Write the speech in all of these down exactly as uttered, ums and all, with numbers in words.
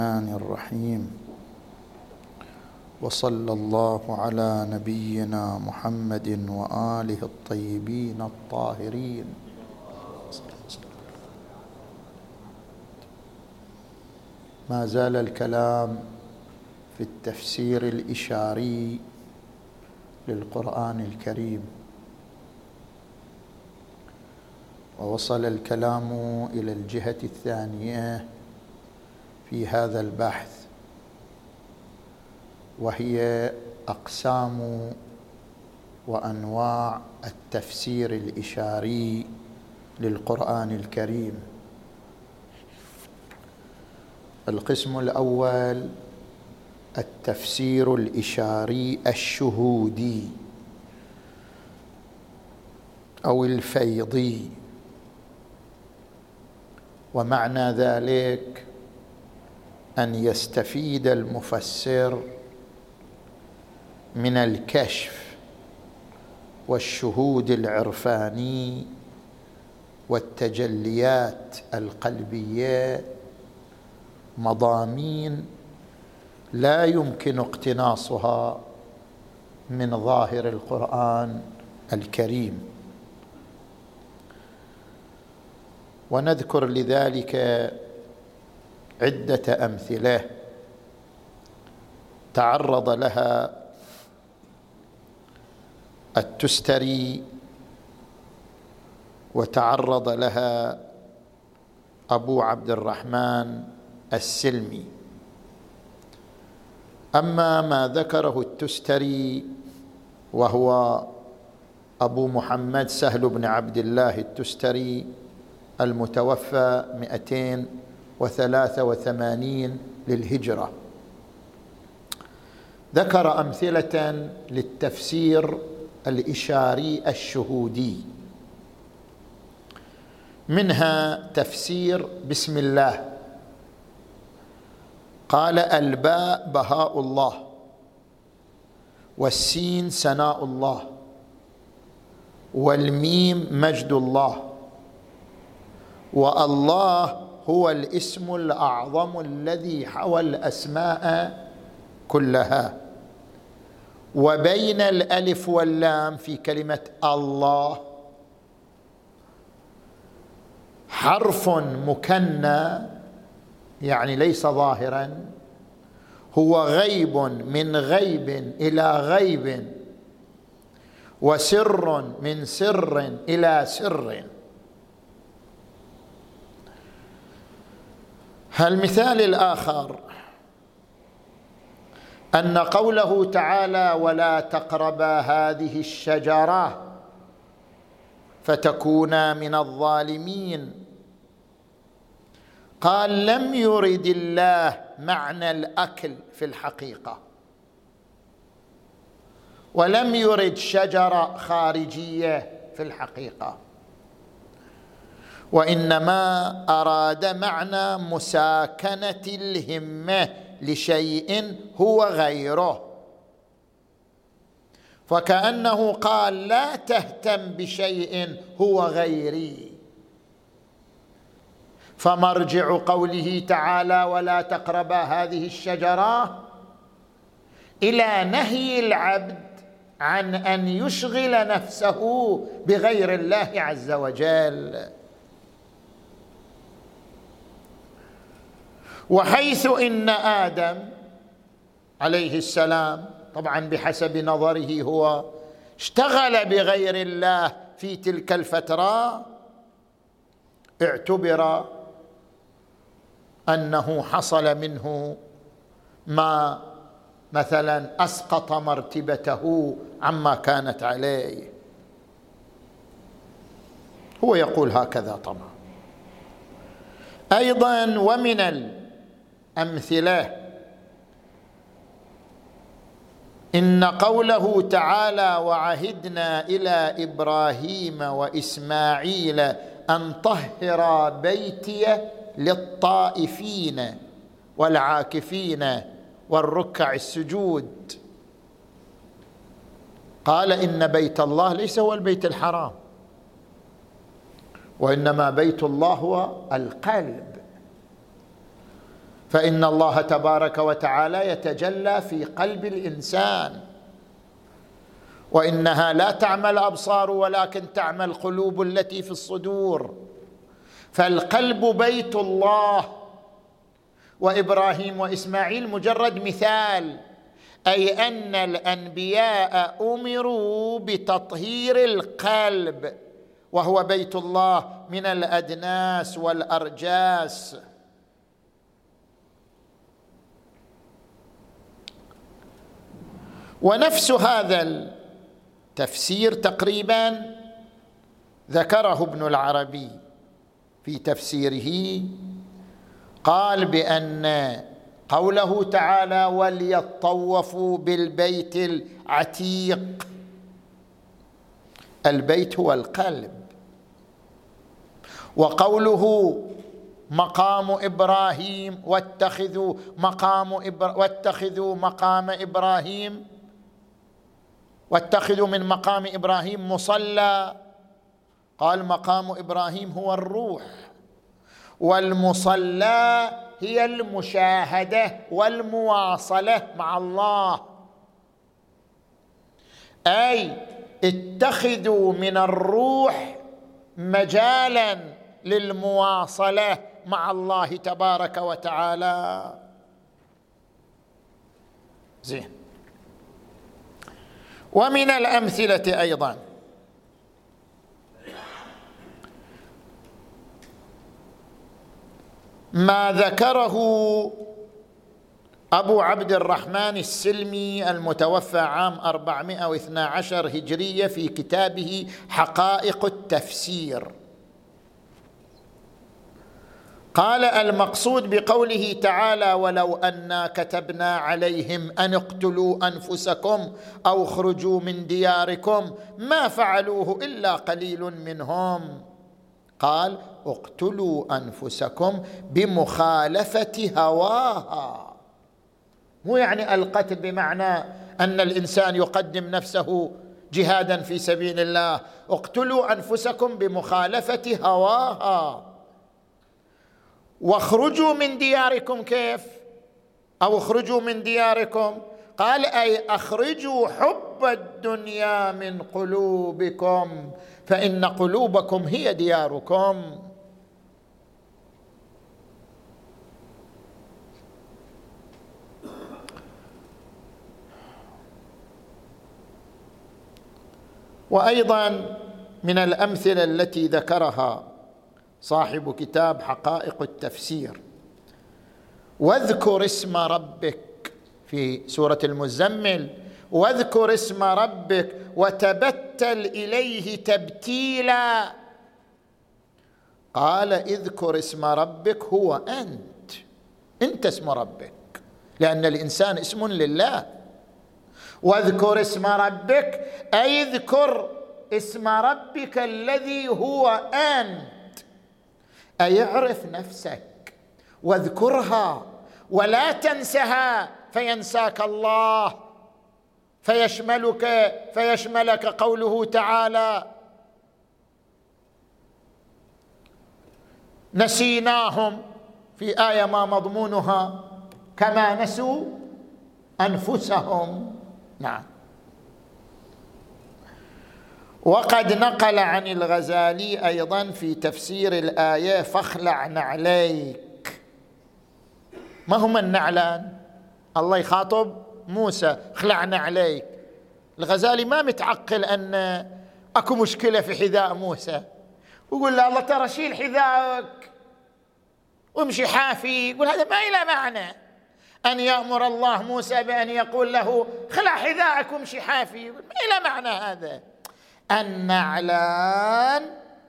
الرحمن الرحيم. وصلى الله على نبينا محمد وآله الطيبين الطاهرين. ما زال الكلام في التفسير الإشاري للقرآن الكريم، ووصل الكلام إلى الجهة الثانية في هذا البحث، وهي أقسام وأنواع التفسير الإشاري للقرآن الكريم. القسم الأول التفسير الإشاري الشهودي أو الفيضي، ومعنى ذلك أن يستفيد المفسر من الكشف والشهود العرفاني والتجليات القلبية مضامين لا يمكن اقتناصها من ظاهر القرآن الكريم. ونذكر لذلك عدة أمثلة تعرض لها التستري وتعرض لها أبو عبد الرحمن السلمي. أما ما ذكره التستري وهو أبو محمد سهل بن عبد الله التستري المتوفى مئتين وثلاثة وثمانين للهجرة، ذكر أمثلة للتفسير الإشاري الشهودي، منها تفسير بسم الله. قال: الباء بهاء الله، والسين سناء الله، والميم مجد الله، والله هو الاسم الأعظم الذي حوى الأسماء كلها. وبين الألف واللام في كلمة الله حرف مكنى، يعني ليس ظاهرا، هو غيب من غيب إلى غيب، وسر من سر إلى سر. المثال الآخر أن قوله تعالى: ولا تقربا هذه الشجرة فتكونا من الظالمين، قال: لم يرد الله معنى الأكل في الحقيقة، ولم يرد شجرة خارجية في الحقيقة، وإنما أراد معنى مساكنة الهمة لشيء هو غيره، فكأنه قال: لا تهتم بشيء هو غيري. فمرجع قوله تعالى: ولا تقربا هذه الشجرة إلى نهي العبد عن أن يشغل نفسه بغير الله عز وجل. وحيث إن آدم عليه السلام طبعا بحسب نظره هو اشتغل بغير الله في تلك الفترة، اعتبر أنه حصل منه ما مثلا أسقط مرتبته عما كانت عليه. هو يقول هكذا طبعا. أيضا ومن الأمثلة إن قوله تعالى: وعهدنا إلى إبراهيم وإسماعيل أن طهرا بيتي للطائفين والعاكفين والركع السجود. قال: إن بيت الله ليس هو البيت الحرام، وإنما بيت الله هو القلب. فإن الله تبارك وتعالى يتجلى في قلب الإنسان، وإنها لا تعمى الأبصار ولكن تعمى القلوب التي في الصدور. فالقلب بيت الله، وإبراهيم وإسماعيل مجرد مثال، أي أن الأنبياء أمروا بتطهير القلب وهو بيت الله من الأدناس والأرجاس. ونفس هذا التفسير تقريبا ذكره ابن العربي في تفسيره، قال بأن قوله تعالى وليطوفوا بالبيت العتيق، البيت هو القلب، وقوله مقام إبراهيم واتخذوا مقام إبر... واتخذوا مقام إبراهيم واتخذوا من مقام إبراهيم مصلى، قال مقام إبراهيم هو الروح، والمصلى هي المشاهدة والمواصلة مع الله، أي اتخذوا من الروح مجالا للمواصلة مع الله تبارك وتعالى. زين. ومن الأمثلة أيضا ما ذكره أبو عبد الرحمن السلمي المتوفى عام أربعمائة واثني عشر هجرية في كتابه حقائق التفسير. قال المقصود بقوله تعالى ولو أنا كتبنا عليهم أن اقتلوا أنفسكم أو اخرجوا من دياركم ما فعلوه إلا قليل منهم، قال اقتلوا أنفسكم بمخالفة هواها، مو يعني القتل بمعنى أن الإنسان يقدم نفسه جهادا في سبيل الله، اقتلوا أنفسكم بمخالفة هواها. واخرجوا من دياركم كيف؟ أو اخرجوا من دياركم، قال أي أخرجوا حب الدنيا من قلوبكم فإن قلوبكم هي دياركم. وأيضا من الأمثلة التي ذكرها صاحب كتاب حقائق التفسير، واذكر اسم ربك في سورة المزمل، واذكر اسم ربك وتبتل إليه تبتيلا، قال اذكر اسم ربك هو أنت، أنت اسم ربك، لأن الإنسان اسم لله. واذكر اسم ربك أي اذكر اسم ربك الذي هو أنت، أي اعرف نفسك واذكرها ولا تنسها فينساك الله، فيشملك فيشملك قوله تعالى نسيناهم في آية ما مضمونها كما نسوا أنفسهم. نعم. وقد نقل عن الغزالي أيضا في تفسير الآية فاخلع نعليك. ما هما النعلان؟ الله يخاطب موسى اخلع نعليك، الغزالي ما متعقل أن أكو مشكلة في حذاء موسى، ويقول له الله ترى شيل حذاءك وامشي حافي، يقول هذا ما إلى معنى أن يأمر الله موسى بأن يقول له خلع حذاءك وامشي حافي، ما إلى معنى هذا. النعلان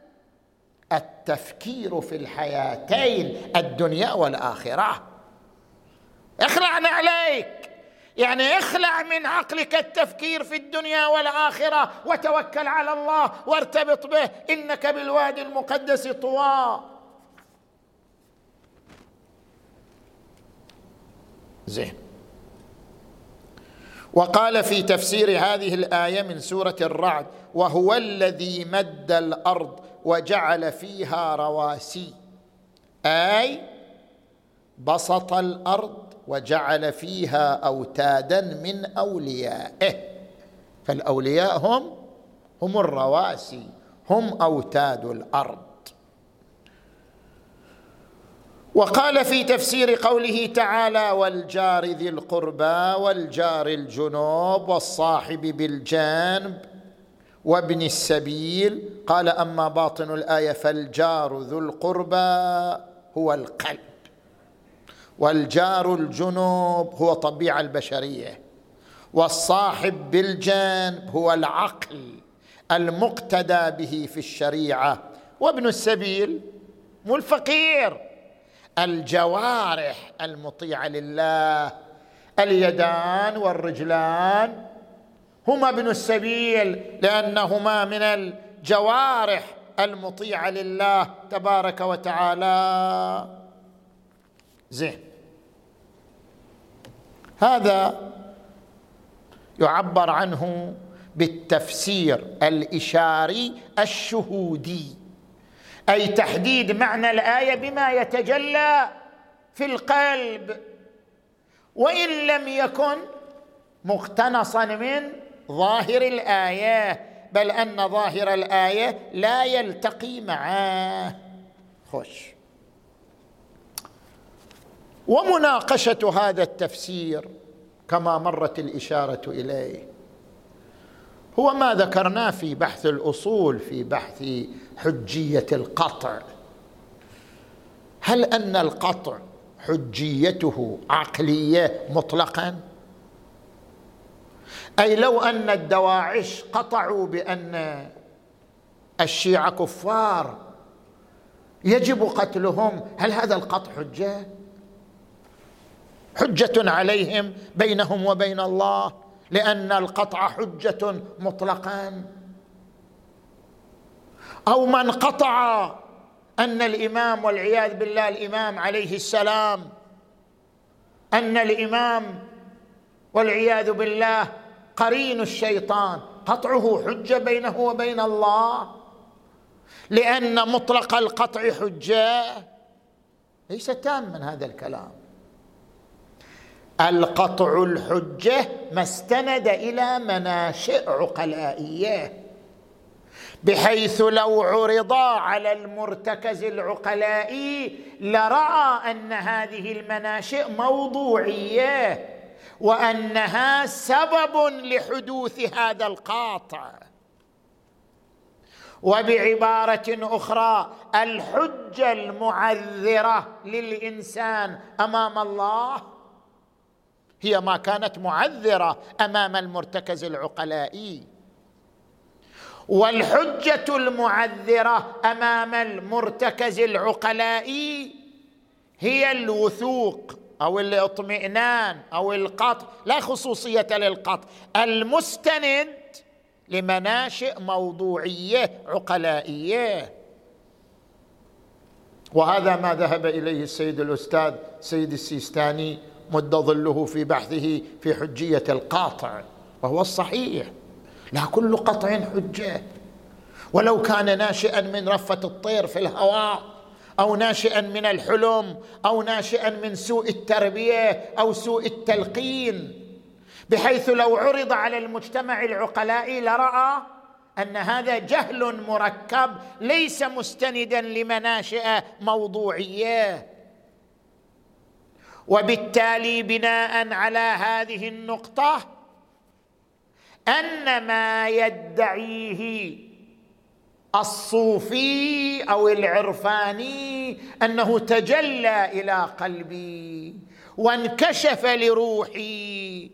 التفكير في الحياتين الدنيا والآخرة، اخلع نعليك يعني اخلع من عقلك التفكير في الدنيا والآخرة وتوكل على الله وارتبط به، إنك بالوادي المقدس طوى. زين. وقال في تفسير هذه الآية من سورة الرعد وهو الذي مد الأرض وجعل فيها رواسي، أي بسط الأرض وجعل فيها أوتادا من أوليائه، فالأولياء هم هم الرواسي، هم أوتاد الأرض. وقال في تفسير قوله تعالى: والجار ذي القربى والجار الجنوب والصاحب بالجانب وابن السبيل، قال: أما باطن الآية فالجار ذو القربى هو القلب، والجار الجنوب هو طبيعة البشرية، والصاحب بالجانب هو العقل المقتدى به في الشريعة، وابن السبيل مو الفقير، الجوارح المطيعة لله، اليدان والرجلان هما ابن السبيل، لأنهما من الجوارح المطيعة لله تبارك وتعالى. زين، هذا يعبر عنه بالتفسير الإشاري الشهودي، أي تحديد معنى الآية بما يتجلى في القلب، وإن لم يكن مقتنصا من ظاهر الآية، بل أن ظاهر الآية لا يلتقي معاه. خوش. ومناقشة هذا التفسير كما مرت الإشارة إليه هو ما ذكرناه في بحث الأصول، في بحث حجية القطع. هل أن القطع حجيته عقلية مطلقا؟ أي لو أن الدواعش قطعوا بأن الشيعة كفار يجب قتلهم، هل هذا القطع حجة؟ حجة عليهم بينهم وبين الله، لأن القطع حجة مطلقا. أو من قطع أن الإمام، والعياذ بالله الإمام عليه السلام، أن الإمام والعياذ بالله قرين الشيطان، قطعه حجة بينه وبين الله، لأن مطلق القطع حجة. ليس تاما هذا الكلام. القطع الحجة ما استند إلى مناشئ عقلائية، بحيث لو عرضا على المرتكز العقلائي لرأى أن هذه المناشئ موضوعية، وأنها سبب لحدوث هذا القاطع. وبعبارة أخرى، الحجة المعذرة للإنسان أمام الله هي ما كانت معذرة أمام المرتكز العقلائي، والحجة المعذرة أمام المرتكز العقلائي هي الوثوق أو الاطمئنان أو القطع، لا خصوصية للقطع، المستند لمناشئ موضوعية عقلائية. وهذا ما ذهب إليه السيد الأستاذ سيد السيستاني مد ظله في بحثه في حجية القاطع، وهو الصحيح، لا كل قطع حجة، ولو كان ناشئا من رفة الطير في الهواء، أو ناشئا من الحلم، أو ناشئا من سوء التربية أو سوء التلقين، بحيث لو عرض على المجتمع العقلائي لرأى أن هذا جهل مركب ليس مستندا لمناشئ موضوعية. وبالتالي بناء على هذه النقطة، أن ما يدعيه الصوفي أو العرفاني أنه تجلى إلى قلبي وانكشف لروحي،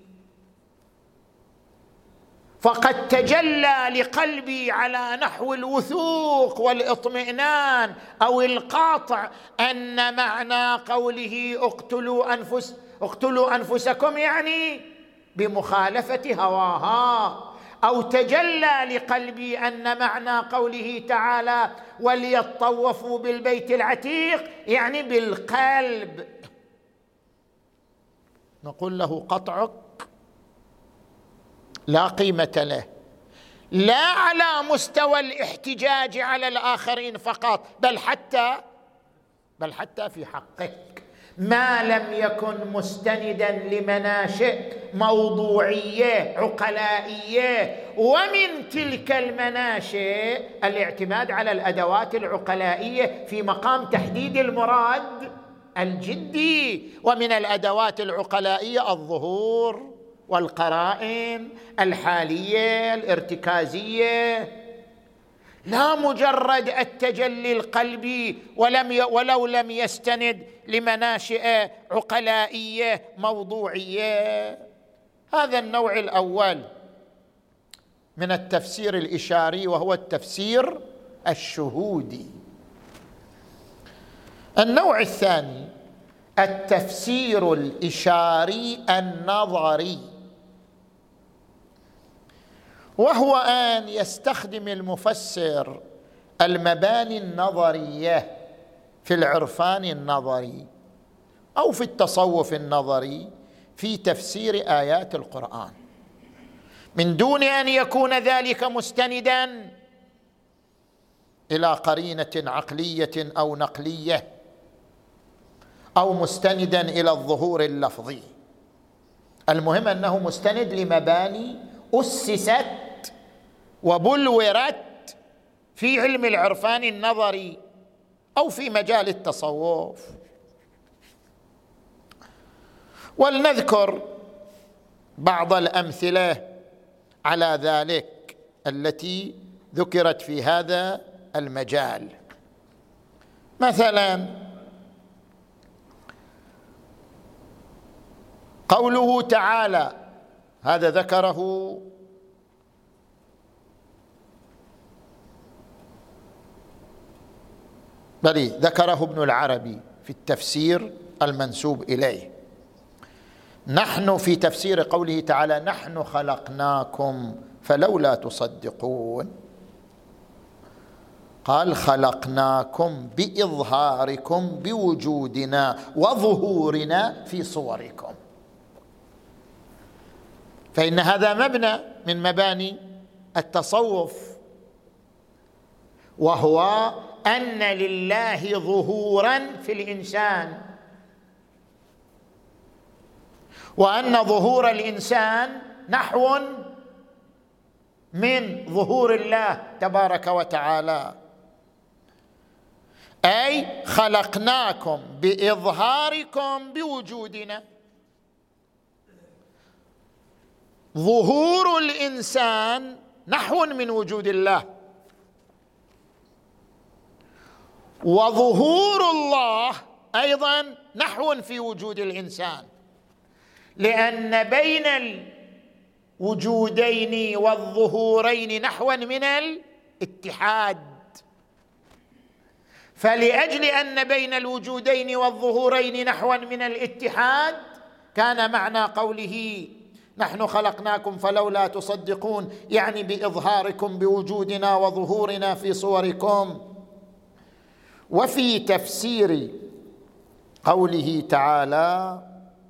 فقد تجلى لقلبي على نحو الوثوق والإطمئنان أو القاطع، أن معنى قوله اقتلوا أنفس اقتلوا أنفسكم يعني بمخالفة هواها، أو تجلى لقلبي أن معنى قوله تعالى وليطوفوا بالبيت العتيق يعني بالقلب. نقول له قطعك لا قيمة له، لا على مستوى الاحتجاج على الآخرين فقط، بل حتى بل حتى في حقك، ما لم يكن مستندا لمناشئ موضوعية عقلائية، ومن تلك المناشئ الاعتماد على الأدوات العقلائية في مقام تحديد المراد الجدي. ومن الأدوات العقلائية الظهور والقرائن الحالية الارتكازية، لا مجرد التجلي القلبي ولم ي... ولو لم يستند لمناشئ عقلائية موضوعية. هذا النوع الأول من التفسير الإشاري، وهو التفسير الشهودي. النوع الثاني التفسير الإشاري النظري، وهو أن يستخدم المفسر المباني النظرية في العرفان النظري أو في التصوف النظري في تفسير آيات القرآن، من دون أن يكون ذلك مستندا إلى قرينة عقلية أو نقلية أو مستندا إلى الظهور اللفظي. المهم أنه مستند لمباني أسست وبلورت في علم العرفان النظري أو في مجال التصوف. ولنذكر بعض الأمثلة على ذلك التي ذكرت في هذا المجال. مثلا قوله تعالى، هذا ذكره بل ذكره ابن العربي في التفسير المنسوب إليه. نحن في تفسير قوله تعالى نحن خلقناكم فلولا تصدقون، قال خلقناكم بإظهاركم بوجودنا وظهورنا في صوركم، فإن هذا مبنى من مباني التصوف، وهو أن لله ظهورا في الإنسان، وأن ظهور الإنسان نحو من ظهور الله تبارك وتعالى، أي خلقناكم بإظهاركم بوجودنا. ظهور الإنسان نحو من وجود الله، وظهور الله أيضا نحو في وجود الإنسان، لأن بين الوجودين والظهورين نحوا من الاتحاد. فلأجل أن بين الوجودين والظهورين نحوا من الاتحاد، كان معنى قوله نحن خلقناكم فلولا تصدقون يعني بإظهاركم بوجودنا وظهورنا في صوركم. وفي تفسير قوله تعالى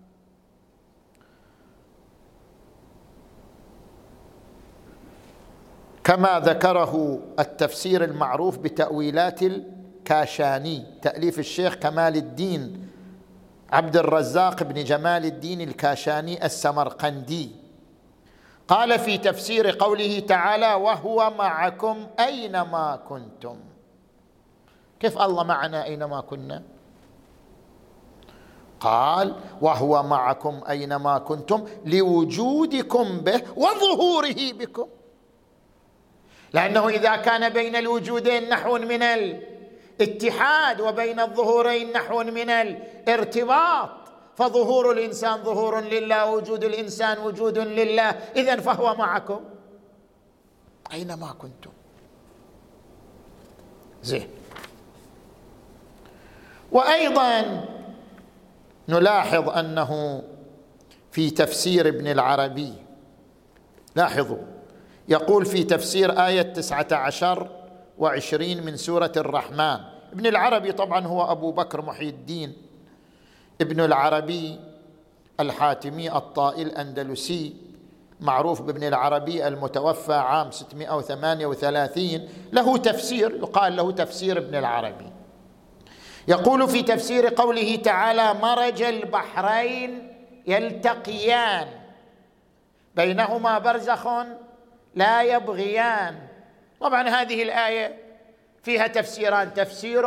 كما ذكره التفسير المعروف بتأويلات الكاشاني، تأليف الشيخ كمال الدين عبد الرزاق بن جمال الدين الكاشاني السمرقندي، قال في تفسير قوله تعالى وهو معكم أينما كنتم. كيف الله معنا أينما كنا؟ قال وهو معكم أينما كنتم لوجودكم به وظهوره بكم، لأنه إذا كان بين الوجودين نحو من الاتحاد وبين الظهورين نحو من الارتباط، فظهور الإنسان ظهور لله ووجود الإنسان وجود لله، إذن فهو معكم أينما كنتم. زين. وأيضا نلاحظ أنه في تفسير ابن العربي، لاحظوا، يقول في تفسير آية تسعة عشر وعشرين من سورة الرحمن. ابن العربي طبعا هو أبو بكر محي الدين ابن العربي الحاتمي الطائي الأندلسي، معروف بابن العربي المتوفى عام ستمائة وثمانية وثلاثين، له تفسير يقال له تفسير ابن العربي. يقول في تفسير قوله تعالى مرج البحرين يلتقيان بينهما برزخ لا يبغيان. طبعا هذه الآية فيها تفسيران، تفسير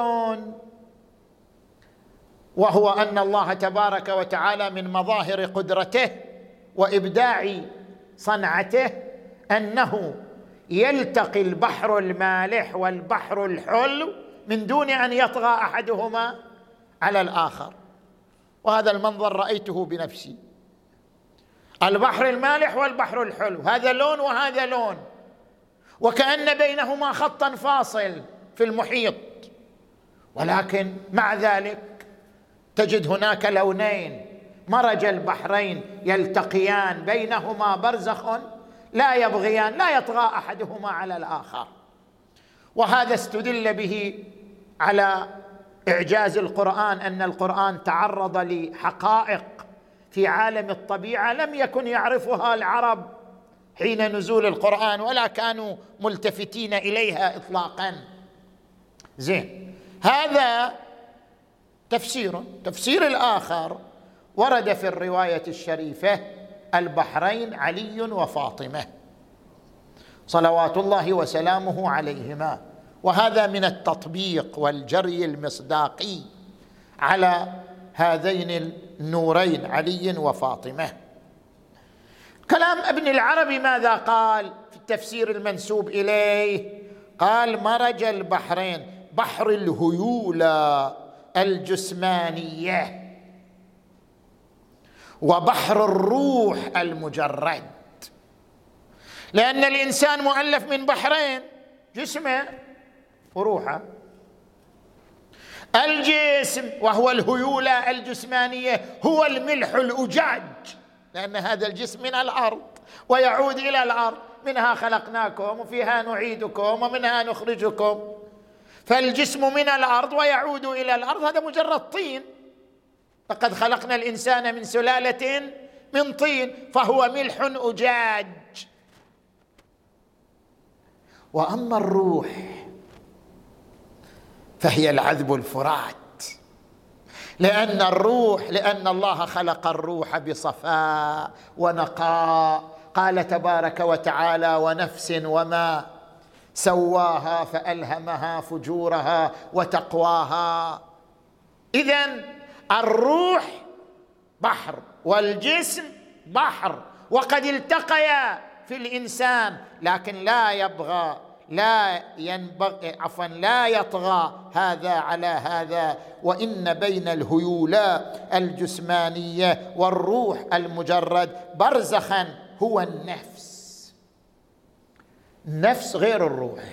وهو أن الله تبارك وتعالى من مظاهر قدرته وإبداع صنعته أنه يلتقي البحر المالح والبحر الحلو من دون أن يطغى أحدهما على الآخر، وهذا المنظر رأيته بنفسي. البحر المالح والبحر الحلو، هذا لون وهذا لون، وكأن بينهما خطا فاصل في المحيط، ولكن مع ذلك تجد هناك لونين، مرج البحرين يلتقيان بينهما برزخ لا يبغيان، لا يطغى أحدهما على الآخر. وهذا استدل به على إعجاز القرآن، أن القرآن تعرض لحقائق في عالم الطبيعة لم يكن يعرفها العرب حين نزول القرآن ولا كانوا ملتفتين إليها إطلاقا. زين، هذا تفسير. تفسير الآخر ورد في الرواية الشريفة البحرين علي وفاطمة صلوات الله وسلامه عليهما، وهذا من التطبيق والجري المصداقي على هذين النورين علي وفاطمة. كلام ابن العربي ماذا قال في التفسير المنسوب إليه؟ قال مرج البحرين، بحر الهيولى الجسمانية وبحر الروح المجرد، لأن الإنسان مؤلف من بحرين، جسمه وروحه. الجسم وهو الهيولة الجسمانية هو الملح الأجاج، لأن هذا الجسم من الأرض ويعود إلى الأرض، منها خلقناكم وفيها نعيدكم ومنها نخرجكم، فالجسم من الأرض ويعود إلى الأرض، هذا مجرد طين. لقد خلقنا الإنسان من سلالة من طين، فهو ملح أجاج. وأما الروح فهي العذب الفرات، لأن الروح لأن الله خلق الروح بصفاء ونقاء. قال تبارك وتعالى ونفس وما سواها فألهمها فجورها وتقواها. إذن الروح بحر والجسم بحر، وقد التقيا في الإنسان، لكن لا يبغى لا ينبغي عفوا لا يطغى هذا على هذا، وإن بين الهيولى الجسمانية والروح المجرد برزخا هو النفس. النفس غير الروح.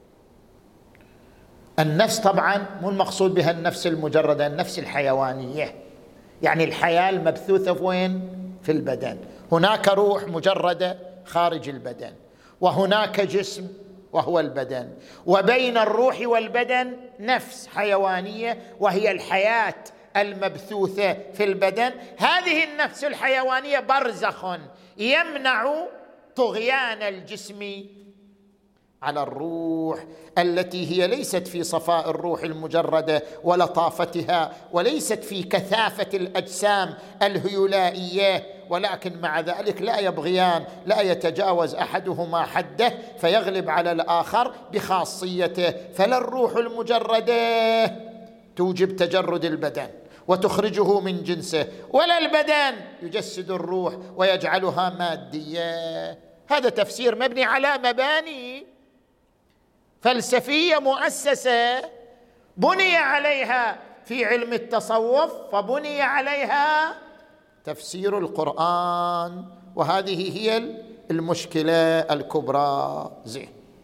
النفس طبعا مو المقصود بها النفس المجردة، النفس الحيوانية، يعني الحياة المبثوثة وين؟ في البدن. هناك روح مجردة خارج البدن، وهناك جسم وهو البدن، وبين الروح والبدن نفس حيوانية وهي الحياة المبثوثة في البدن. هذه النفس الحيوانية برزخ يمنع طغيان الجسم على الروح، التي هي ليست في صفاء الروح المجردة ولطافتها، وليست في كثافة الأجسام الهيولائية، ولكن مع ذلك لا يبغيان، لا يتجاوز أحدهما حده فيغلب على الآخر بخاصيته. فلا الروح المجردة توجب تجرد البدن وتخرجه من جنسه، ولا البدن يجسد الروح ويجعلها مادية. هذا تفسير مبني على مباني فلسفية مؤسسة بني عليها في علم التصوف، فبني عليها تفسير القرآن، وهذه هي المشكلة الكبرى. زين،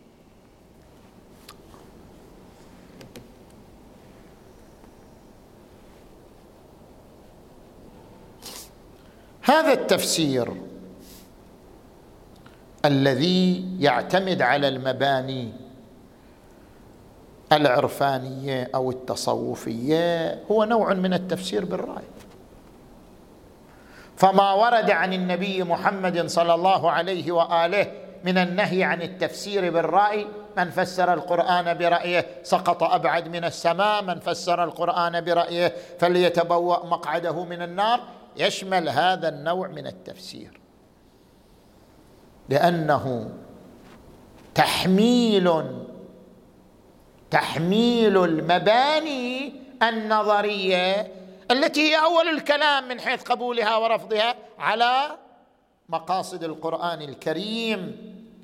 هذا التفسير الذي يعتمد على المباني العرفانية أو التصوفية هو نوع من التفسير بالرأي. فما ورد عن النبي محمد صلى الله عليه وآله من النهي عن التفسير بالرأي من فسر القرآن برأيه سقط أبعد من السماء، من فسر القرآن برأيه فليتبوأ مقعده من النار. يشمل هذا النوع من التفسير، لأنه تحميل تحميل المباني النظرية التي هي أول الكلام من حيث قبولها ورفضها على مقاصد القرآن الكريم،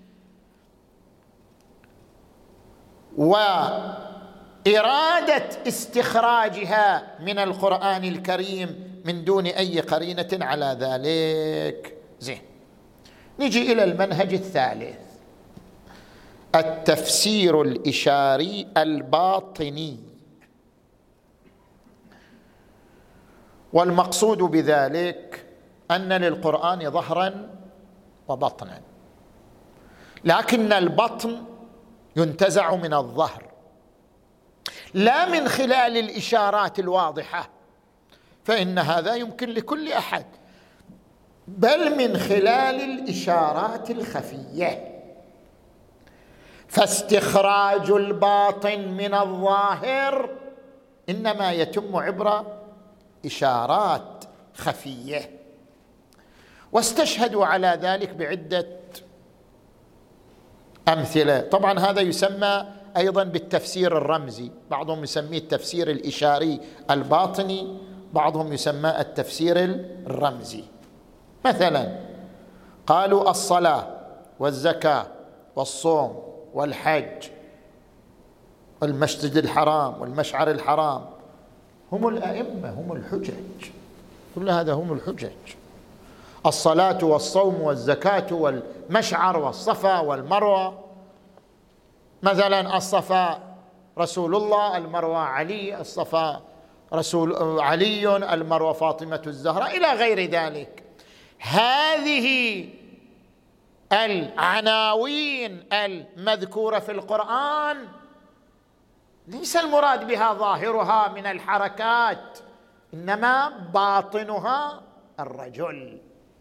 وإرادة استخراجها من القرآن الكريم من دون أي قرينة على ذلك. زين، نجي إلى المنهج الثالث، التفسير الإشاري الباطني. والمقصود بذلك أن للقرآن ظهرا وبطنا، لكن البطن ينتزع من الظهر لا من خلال الإشارات الواضحة، فإن هذا يمكن لكل أحد، بل من خلال الإشارات الخفية. فاستخراج الباطن من الظاهر إنما يتم عبر إشارات خفية، واستشهدوا على ذلك بعدة أمثلة. طبعا هذا يسمى أيضا بالتفسير الرمزي، بعضهم يسميه التفسير الإشاري الباطني، بعضهم يسمى التفسير الرمزي. مثلا قالوا الصلاة والزكاة والصوم والحج والمسجد الحرام والمشعر الحرام هم الأئمة، هم الحجج، كل هذا هم الحجج. الصلاة والصوم والزكاة والمشعر والصفا والمروة، مثلا الصفا رسول الله، المروة علي، الصفا رسول علي، المروة فاطمة الزهراء، إلى غير ذلك. هذه العناوين المذكورة في القرآن ليس المراد بها ظاهرها من الحركات، إنما باطنها الرجل.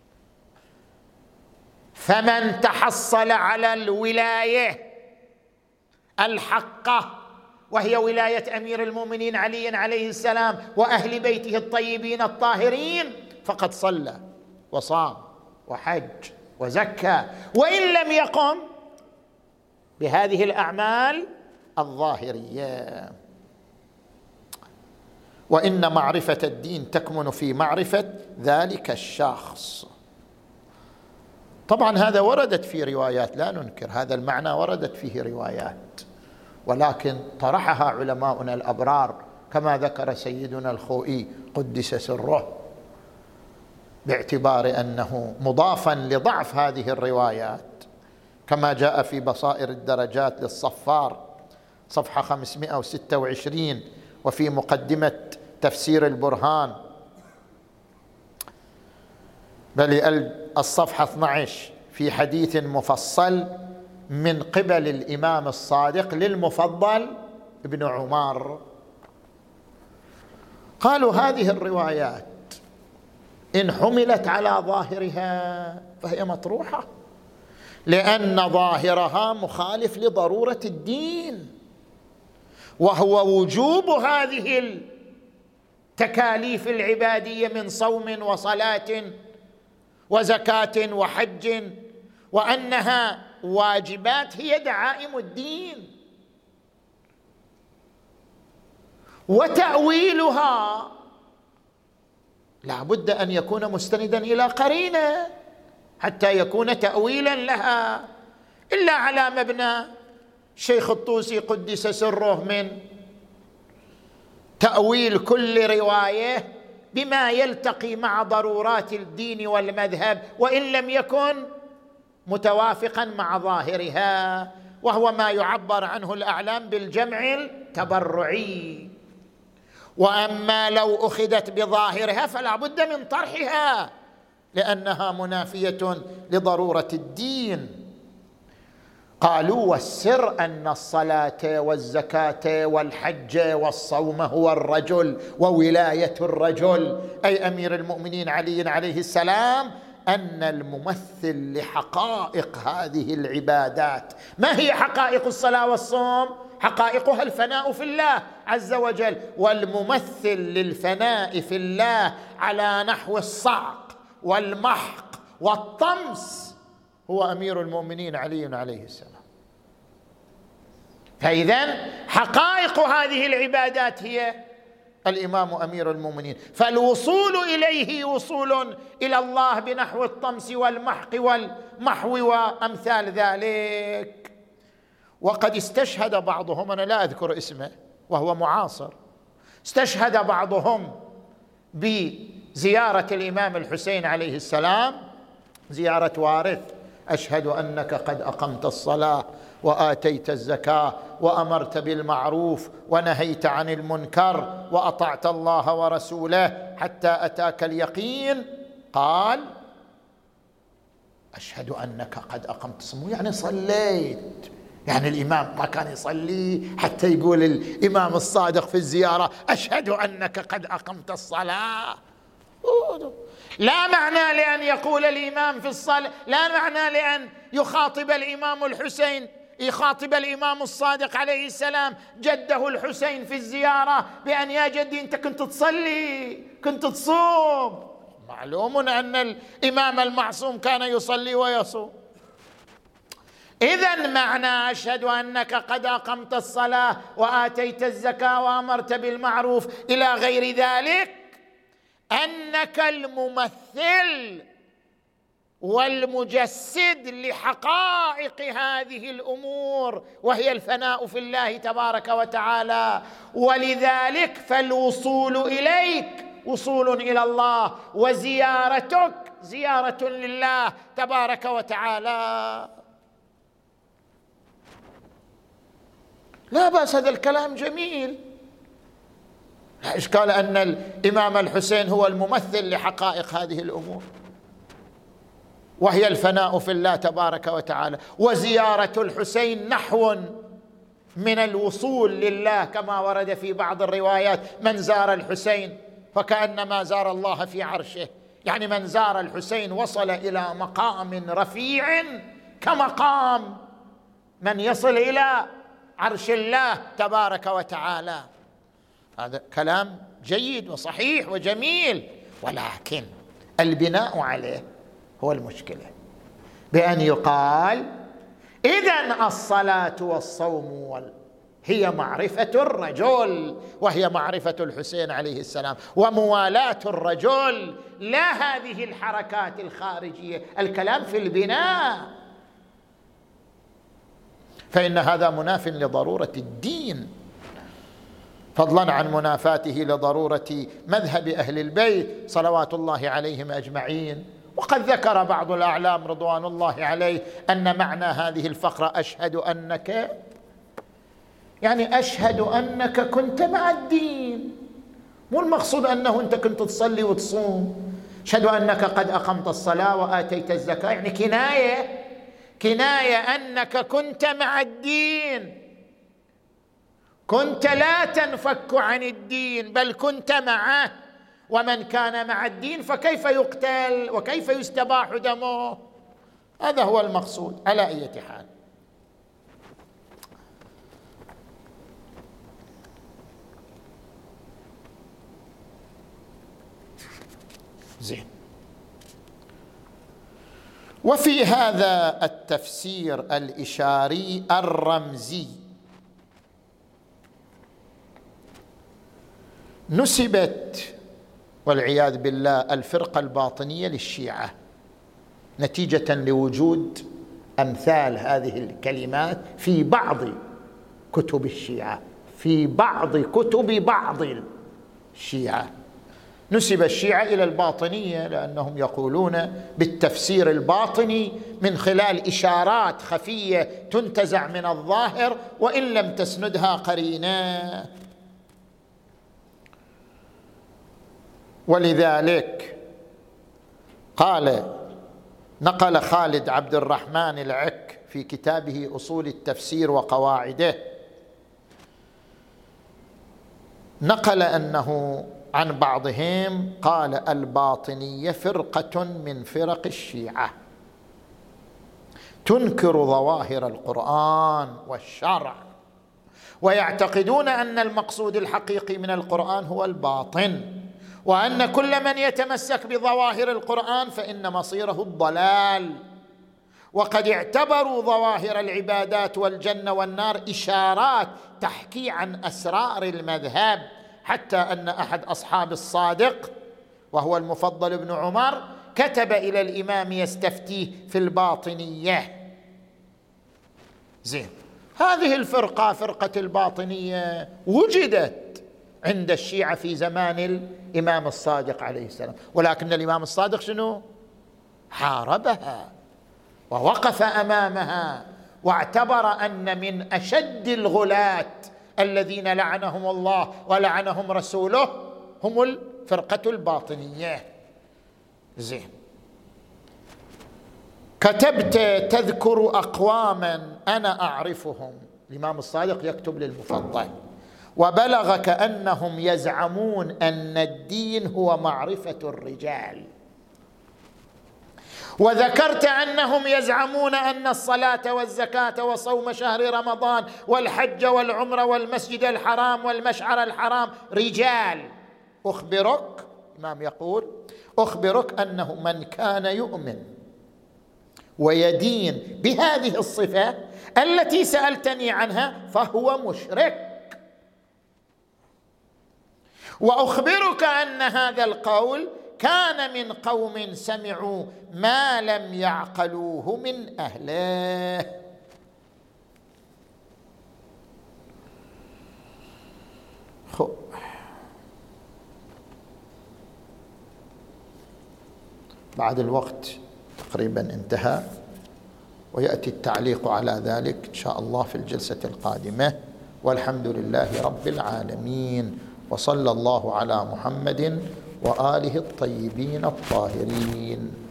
فمن تحصل على الولاية الحقة، وهي ولاية أمير المؤمنين علي عليه السلام وأهل بيته الطيبين الطاهرين، فقد صلى وصام وحج وزكى، وإن لم يقم بهذه الأعمال الظاهرية. وإن معرفة الدين تكمن في معرفة ذلك الشخص. طبعا هذا وردت في روايات، لا ننكر هذا المعنى، وردت فيه روايات، ولكن طرحها علماؤنا الأبرار كما ذكر سيدنا الخوئي قدس سره، باعتبار أنه مضافا لضعف هذه الروايات، كما جاء في بصائر الدرجات للصفار صفحة خمسمائة وستة وعشرين، وفي مقدمة تفسير البرهان بل الصفحة اثني عشر، في حديث مفصل من قبل الإمام الصادق للمفضل ابن عمر. قالوا هذه الروايات إن حملت على ظاهرها فهي مطروحة، لأن ظاهرها مخالف لضرورة الدين، وهو وجوب هذه التكاليف العبادية من صوم وصلاة وزكاة وحج، وأنها واجبات هي دعائم الدين. وتأويلها لا بد أن يكون مستندا إلى قرينة حتى يكون تأويلا لها، إلا على مبنى الشيخ الطوسي قدس سره من تأويل كل رواية بما يلتقي مع ضرورات الدين والمذهب، وإن لم يكن متوافقا مع ظاهرها، وهو ما يعبر عنه الأعلام بالجمع التبرعي. وأما لو أخذت بظاهرها فلا بد من طرحها، لأنها منافية لضرورة الدين. قالوا والسر أن الصلاة والزكاة والحج والصوم هو الرجل وولاية الرجل، أي أمير المؤمنين علي عليه السلام، أن الممثل لحقائق هذه العبادات، ما هي حقائق الصلاة والصوم؟ حقائقها الفناء في الله عز وجل، والممثل للفناء في الله على نحو الصعق والمحق والطمس هو أمير المؤمنين علي عليه السلام. فإذن حقائق هذه العبادات هي الإمام أمير المؤمنين، فالوصول إليه وصول إلى الله بنحو الطمس والمحق والمحو وأمثال ذلك. وقد استشهد بعضهم، أنا لا أذكر اسمه وهو معاصر، استشهد بعضهم بزيارة الإمام الحسين عليه السلام، زيارة وارث: أشهد أنك قد أقمت الصلاة وآتيت الزكاة وأمرت بالمعروف ونهيت عن المنكر وأطعت الله ورسوله حتى أتاك اليقين. قال: أشهد أنك قد أقمت الصلاة، يعني صليت. يعني الإمام ما كان يصلي حتى يقول الإمام الصادق في الزيارة: أشهد أنك قد أقمت الصلاة. لا معنى لأن يقول الإمام في الصلاة، لا معنى لأن يخاطب الإمام الحسين، يخاطب الإمام الصادق عليه السلام جده الحسين في الزيارة بأن: يا جدي أنت كنت تصلي، كنت تصوم. معلوم أن الإمام المعصوم كان يصلي ويصوم. إذن معنى أشهد أنك قد أقمت الصلاة وآتيت الزكاة وأمرت بالمعروف إلى غير ذلك أنك الممثل والمجسد لحقائق هذه الأمور، وهي الفناء في الله تبارك وتعالى. ولذلك فالوصول إليك وصول إلى الله، وزيارتك زيارة لله تبارك وتعالى. لا بأس، هذا الكلام جميل، لا إشكال أن الإمام الحسين هو الممثل لحقائق هذه الأمور، وهي الفناء في الله تبارك وتعالى. وزيارة الحسين نحو من الوصول لله، كما ورد في بعض الروايات: من زار الحسين فكأنما زار الله في عرشه، يعني من زار الحسين وصل إلى مقام رفيع كمقام من يصل إلى عرش الله تبارك وتعالى. هذا كلام جيد وصحيح وجميل، ولكن البناء عليه هو المشكلة، بأن يقال: إذن الصلاة والصوم هي معرفة الرجل، وهي معرفة الحسين عليه السلام وموالاة الرجل، لا هذه الحركات الخارجية. الكلام في البناء، فإن هذا مناف لضرورة الدين، فضلا عن منافاته لضرورة مذهب أهل البيت صلوات الله عليهم أجمعين. وقد ذكر بعض الأعلام رضوان الله عليه أن معنى هذه الفقرة: أشهد أنك، يعني أشهد أنك كنت مع الدين، مو المقصود أنه أنت كنت تصلي وتصوم. أشهد أنك قد أقمت الصلاة وآتيت الزكاة، يعني كناية كناية أنك كنت مع الدين، كنت لا تنفك عن الدين بل كنت معه. ومن كان مع الدين فكيف يقتل وكيف يستباح دمه؟ هذا هو المقصود على أي حال. زين. وفي هذا التفسير الإشاري الرمزي نسبت والعياذ بالله الفرقة الباطنية للشيعة نتيجة لوجود أمثال هذه الكلمات في بعض كتب الشيعة، في بعض كتب بعض الشيعة. نسب الشيعة إلى الباطنية لأنهم يقولون بالتفسير الباطني من خلال إشارات خفية تنتزع من الظاهر وإن لم تسندها قرينة. ولذلك قال نقل خالد عبد الرحمن العك في كتابه أصول التفسير وقواعده، نقل أنه عن بعضهم قال الباطنية فرقة من فرق الشيعة تنكر ظواهر القرآن والشرع، ويعتقدون أن المقصود الحقيقي من القرآن هو الباطن، وأن كل من يتمسك بظواهر القرآن فإن مصيره الضلال. وقد اعتبروا ظواهر العبادات والجنة والنار إشارات تحكي عن أسرار المذهب، حتى أن أحد أصحاب الصادق وهو المفضل بن عمر كتب إلى الإمام يستفتيه في الباطنية. زين، هذه الفرقة فرقة الباطنية وجدت عند الشيعة في زمان الإمام الصادق عليه السلام، ولكن الإمام الصادق شنو؟ حاربها ووقف أمامها، واعتبر أن من أشد الغلاة الذين لعنهم الله ولعنهم رسوله هم الفرقة الباطنية. زين، كتبت تذكر أقواما أنا أعرفهم، الإمام الصادق يكتب للمفضل، وبلغك أنهم يزعمون أن الدين هو معرفة الرجال، وذكرت أنهم يزعمون أن الصلاة والزكاة وصوم شهر رمضان والحج والعمرة والمسجد الحرام والمشعر الحرام رجال. أخبرك، الإمام يقول أخبرك أنه من كان يؤمن ويدين بهذه الصفة التي سألتني عنها فهو مشرك، وأخبرك أن هذا القول كان من قوم سمعوا ما لم يعقلوه من أهله. خب. بعد الوقت تقريبا انتهى، ويأتي التعليق على ذلك إن شاء الله في الجلسة القادمة، والحمد لله رب العالمين، وصلى الله على محمد وآله الطيبين الطاهرين.